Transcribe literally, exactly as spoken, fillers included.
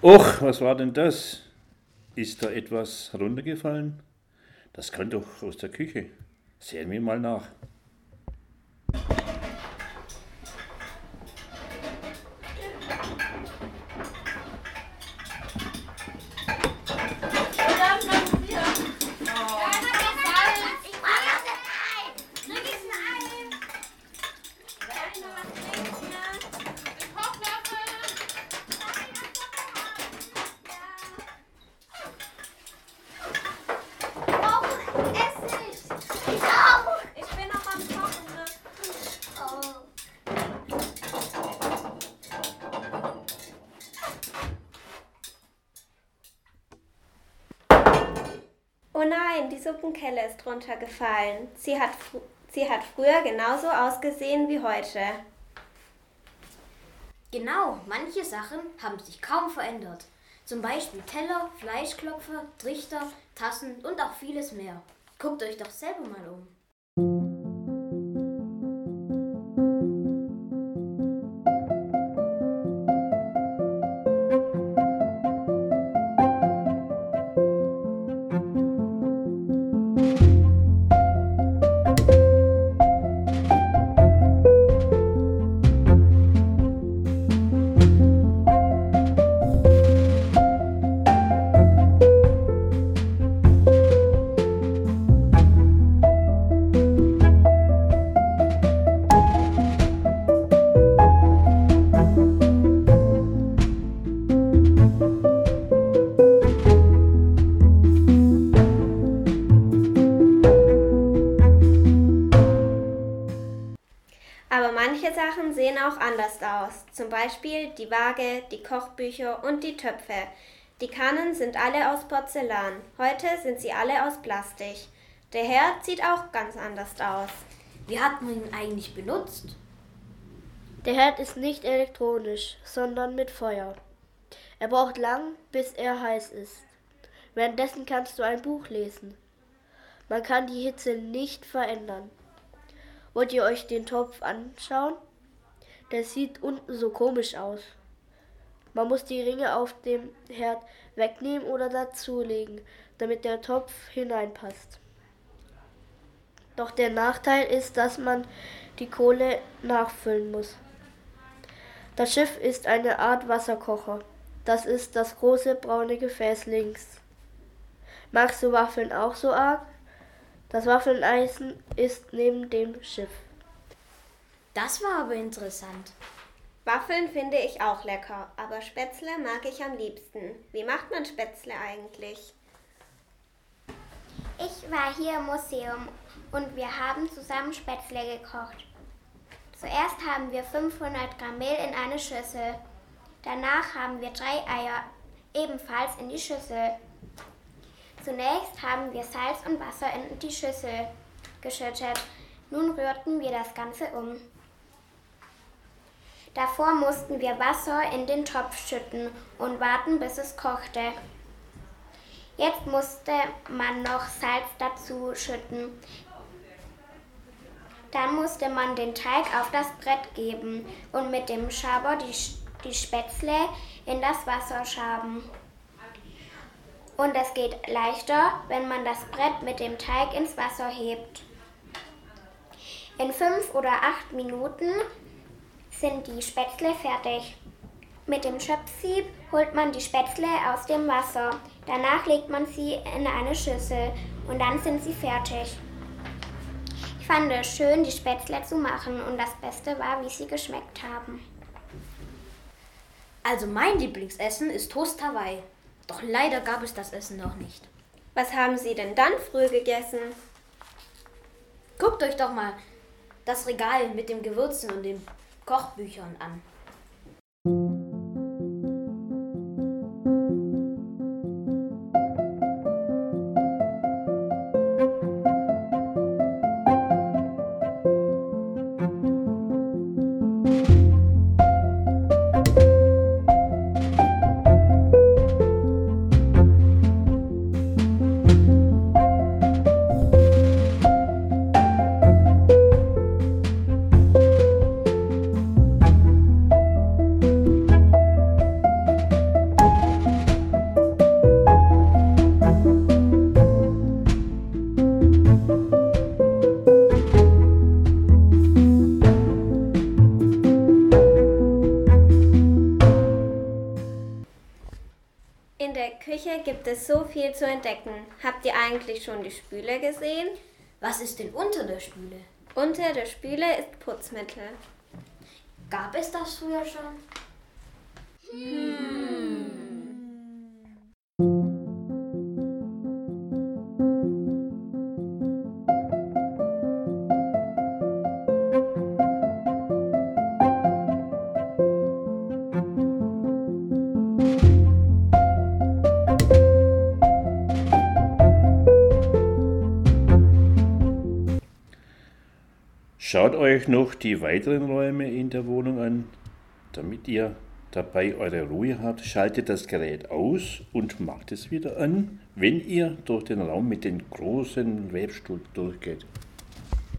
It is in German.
Och, was war denn das? Ist da etwas runtergefallen? Das kann doch aus der Küche. Sehen wir mal nach. Oh nein, die Suppenkelle ist runtergefallen. Sie hat, fr- sie hat früher genauso ausgesehen wie heute. Genau, manche Sachen haben sich kaum verändert. Zum Beispiel Teller, Fleischklopfer, Trichter, Tassen und auch vieles mehr. Guckt euch doch selber mal um. Aber manche Sachen sehen auch anders aus. Zum Beispiel die Waage, die Kochbücher und die Töpfe. Die Kannen sind alle aus Porzellan. Heute sind sie alle aus Plastik. Der Herd sieht auch ganz anders aus. Wie hat man ihn eigentlich benutzt? Der Herd ist nicht elektronisch, sondern mit Feuer. Er braucht lang, bis er heiß ist. Währenddessen kannst du ein Buch lesen. Man kann die Hitze nicht verändern. Wollt ihr euch den Topf anschauen? Der sieht unten so komisch aus. Man muss die Ringe auf dem Herd wegnehmen oder dazulegen, damit der Topf hineinpasst. Doch der Nachteil ist, dass man die Kohle nachfüllen muss. Das Schiff ist eine Art Wasserkocher. Das ist das große braune Gefäß links. Magst du Waffeln auch so arg? Das Waffeleisen ist neben dem Schiff. Das war aber interessant. Waffeln finde ich auch lecker, aber Spätzle mag ich am liebsten. Wie macht man Spätzle eigentlich? Ich war hier im Museum und wir haben zusammen Spätzle gekocht. Zuerst haben wir fünfhundert Gramm Mehl in eine Schüssel. Danach haben wir drei Eier ebenfalls in die Schüssel. Zunächst haben wir Salz und Wasser in die Schüssel geschüttet. Nun rührten wir das Ganze um. Davor mussten wir Wasser in den Topf schütten und warten, bis es kochte. Jetzt musste man noch Salz dazu schütten. Dann musste man den Teig auf das Brett geben und mit dem Schaber die, die Spätzle in das Wasser schaben. Und es geht leichter, wenn man das Brett mit dem Teig ins Wasser hebt. In fünf oder acht Minuten sind die Spätzle fertig. Mit dem Schöpfsieb holt man die Spätzle aus dem Wasser. Danach legt man sie in eine Schüssel und dann sind sie fertig. Ich fand es schön, die Spätzle zu machen und das Beste war, wie sie geschmeckt haben. Also mein Lieblingsessen ist Toast Hawaii. Doch leider gab es das Essen noch nicht. Was haben Sie denn dann früh gegessen? Guckt euch doch mal das Regal mit den Gewürzen und den Kochbüchern an. Küche gibt es so viel zu entdecken. Habt ihr eigentlich schon die Spüle gesehen? Was ist denn unter der Spüle? Unter der Spüle ist Putzmittel. Gab es das früher schon? Schaut euch noch die weiteren Räume in der Wohnung an. Damit ihr dabei eure Ruhe habt, schaltet das Gerät aus und macht es wieder an, wenn ihr durch den Raum mit dem großen Webstuhl durchgeht.